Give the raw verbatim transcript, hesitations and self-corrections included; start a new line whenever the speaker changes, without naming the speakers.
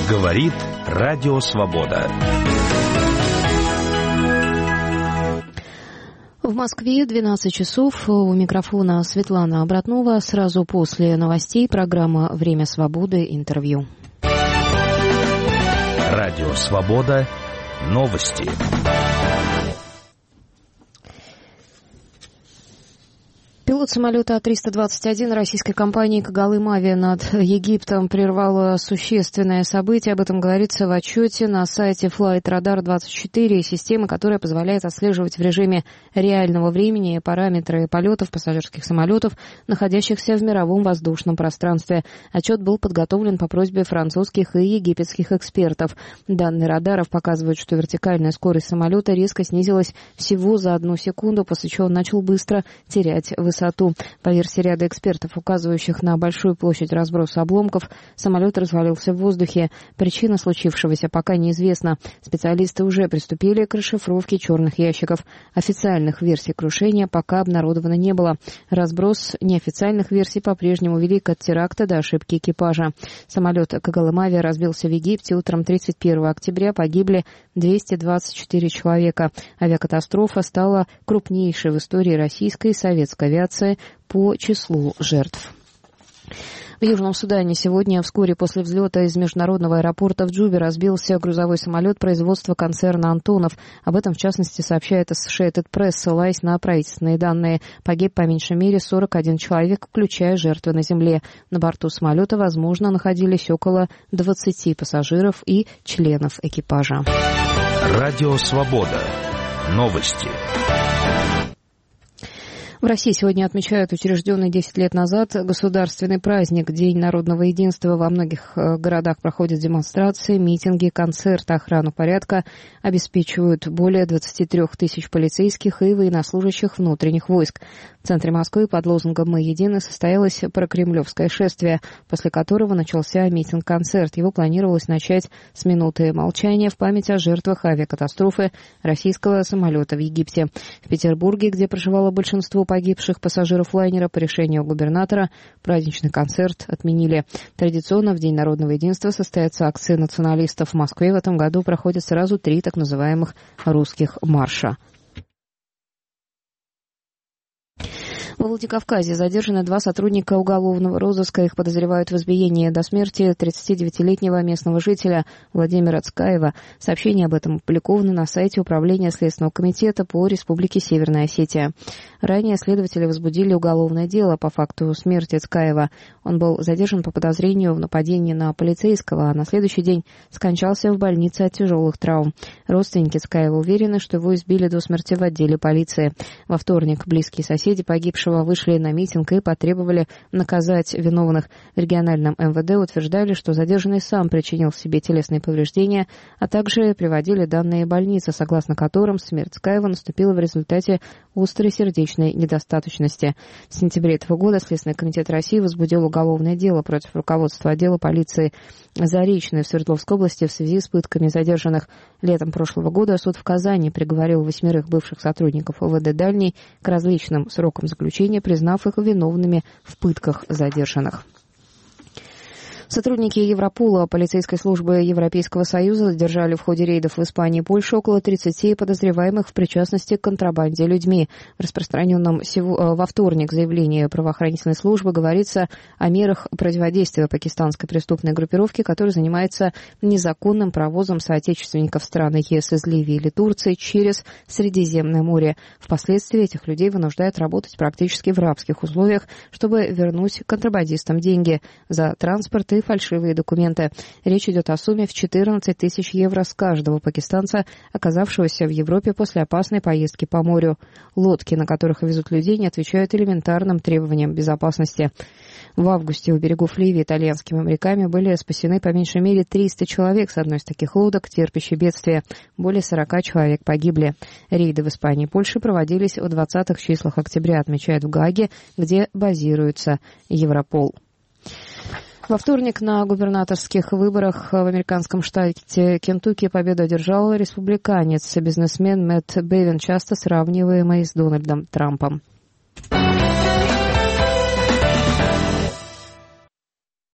Говорит Радио Свобода.
В Москве двенадцать часов. У микрофона Светлана Обратнова. Сразу после новостей программа «Время свободы. Интервью».
Радио Свобода. Новости.
Пилот самолета А триста двадцать один российской компании «Когалым Авиа» над Египтом прервало существенное событие. Об этом говорится в отчете на сайте Flight Radar двадцать четыре, системы, которая позволяет отслеживать в режиме реального времени параметры полетов пассажирских самолетов, находящихся в мировом воздушном пространстве. Отчет был подготовлен по просьбе французских и египетских экспертов. Данные радаров показывают, что вертикальная скорость самолета резко снизилась всего за одну секунду, после чего он начал быстро терять высоту. Высоту. По версии ряда экспертов, указывающих на большую площадь разброса обломков, самолет развалился в воздухе. Причина случившегося пока неизвестна. Специалисты уже приступили к расшифровке черных ящиков. Официальных версий крушения пока обнародовано не было. Разброс неофициальных версий по-прежнему велик от теракта до ошибки экипажа. Самолет «Когалым Авиа» разбился в Египте утром тридцать первого октября. Погибли двести двадцать четыре человека. Авиакатастрофа стала крупнейшей в истории российской и советской авиации по числу жертв. В Южном Судане сегодня, вскоре после взлета из международного аэропорта в Джубе, разбился грузовой самолет производства концерна «Антонов». Об этом, в частности, сообщает Associated Press, ссылаясь на правительственные данные. Погиб по меньшей мере сорок один человек, включая жертвы на земле. На борту самолета, возможно, находились около двадцати пассажиров и членов экипажа.
Радио Свобода. Новости.
В России сегодня отмечают учрежденный десять лет назад государственный праздник День народного единства. Во многих городах проходят демонстрации, митинги, концерты. Охрану порядка обеспечивают более двадцати трёх тысяч полицейских и военнослужащих внутренних войск. В центре Москвы под лозунгом «Мы едины» состоялось прокремлевское шествие, после которого начался митинг-концерт. Его планировалось начать с минуты молчания в память о жертвах авиакатастрофы российского самолета в Египте. В Петербурге, где проживало большинство погибших пассажиров лайнера, по решению губернатора праздничный концерт отменили. Традиционно в День народного единства состоятся акции националистов. В Москве в этом году проходят сразу три так называемых русских марша. В Владикавказе задержаны два сотрудника уголовного розыска. Их подозревают в избиении до смерти тридцатидевятилетнего местного жителя Владимира Цкаева. Сообщение об этом опубликовано на сайте Управления Следственного комитета по Республике Северная Осетия. Ранее следователи возбудили уголовное дело по факту смерти Цкаева. Он был задержан по подозрению в нападении на полицейского, а на следующий день скончался в больнице от тяжелых травм. Родственники Цкаева уверены, что его избили до смерти в отделе полиции. Во вторник близкие соседи погибшего вышли на митинг и потребовали наказать виновных. В региональном эм вэ дэ утверждали, что задержанный сам причинил себе телесные повреждения, а также приводили данные больницы, согласно которым смерть Цкаева наступила в результате острой сердечной недостаточности. В сентябре этого года Следственный комитет России возбудил уголовное дело против руководства отдела полиции Заречной в Свердловской области в связи с пытками задержанных. Летом прошлого года суд в Казани приговорил восьмерых бывших сотрудников о вэ дэ «Дальний» к различным срокам заключения, признав их виновными в пытках задержанных. Сотрудники Европола, полицейской службы Европейского Союза, задержали в ходе рейдов в Испании и Польше около тридцати подозреваемых в причастности к контрабанде людьми. В распространенном во вторник заявлении правоохранительной службы говорится о мерах противодействия пакистанской преступной группировке, которая занимается незаконным провозом соотечественников стран ЕС из Ливии или Турции через Средиземное море. Впоследствии этих людей вынуждают работать практически в рабских условиях, чтобы вернуть контрабандистам деньги за транспорт и фальшивые документы. Речь идет о сумме в четырнадцать тысяч евро с каждого пакистанца, оказавшегося в Европе после опасной поездки по морю. Лодки, на которых везут людей, не отвечают элементарным требованиям безопасности. В августе у берегов Ливии итальянскими моряками были спасены по меньшей мере триста человек с одной из таких лодок, терпящей бедствие. Более сорока человек погибли. Рейды в Испании и Польше проводились в двадцатых числах октября, отмечают в Гааге, где базируется Европол. Во вторник на губернаторских выборах в американском штате Кентукки победу одержал республиканец, бизнесмен Мэтт Бевин, часто сравниваемый с Дональдом Трампом.